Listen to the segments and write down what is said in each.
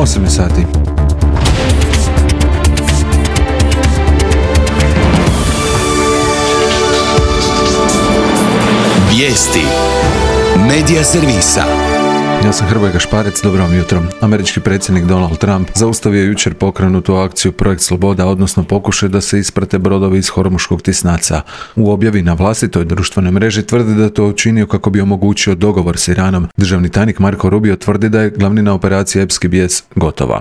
8 je sati. Vijesti Medija servisa. Ja sam Hrvoje Gašparec, dobro vam jutro. Američki predsjednik Donald Trump zaustavio jučer pokrenutu akciju Projekt Sloboda, odnosno pokušaj da se isprate brodovi iz Hormuškog tisnaca. U objavi na vlastitoj društvenoj mreži tvrdi da to učinio kako bi omogućio dogovor s Iranom. Državni tajnik Marko Rubio tvrdi da je glavnina operacije Epski bijes gotova.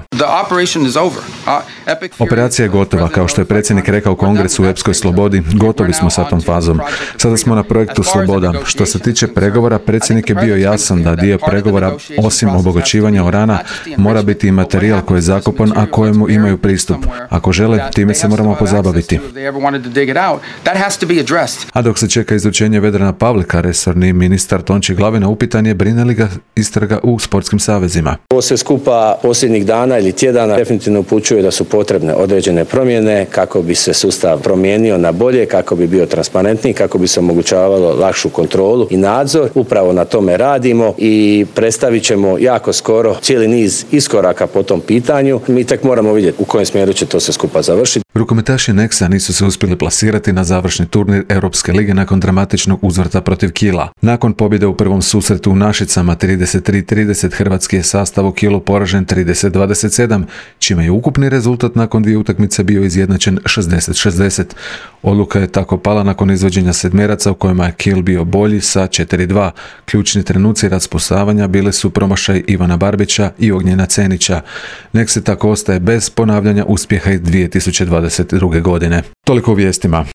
Operacija je gotova, kao što je predsjednik rekao u Kongresu u Epskoj slobodi, gotovi smo sa tom fazom. Sada smo na projektu Sloboda. Što se tiče pregovora, predsjednik je bio jasan da dio pregovora, osim obogaćivanja urana, mora biti i materijal koji je zakopan, a kojemu imaju pristup. Ako žele, time se moramo pozabaviti. A dok se čeka izručenje Vedrana Pavlika, resorni ministar Tonči Glavina upitan je brine li ga istraga u sportskim savezima. Ovo sve skupa posljednjih dana ili tjedana definitivno upućuje da su potrebne određene promjene kako bi se sustav promijenio na bolje, kako bi bio transparentniji, kako bi se omogućavalo lakšu kontrolu i nadzor. Upravo na tome radimo i predstavit ćemo jako skoro cijeli niz iskoraka po tom pitanju. Mi tek moramo vidjeti u kojem smjeru će to sve skupa završiti. Rukometaši Nexa nisu se uspjeli plasirati na završni turnir Europske lige nakon dramatičnog uzvrta protiv Kila. Nakon pobjede u prvom susretu u Našicama 33-30, hrvatski je sastav u Kilu poražen 30-27, čime je ukupni rezultat nakon dvije utakmice bio izjednačen 60-60. Odluka je tako pala nakon izvođenja sedmeraca u kojima je Kil bio bolji sa 4-2. Ključni trenuci raspusavanja bile su promašaj Ivana Barbića i Ognjena Cenića. Nek se tako ostaje bez ponavljanja uspjeha iz 2022. godine. Toliko u vijestima.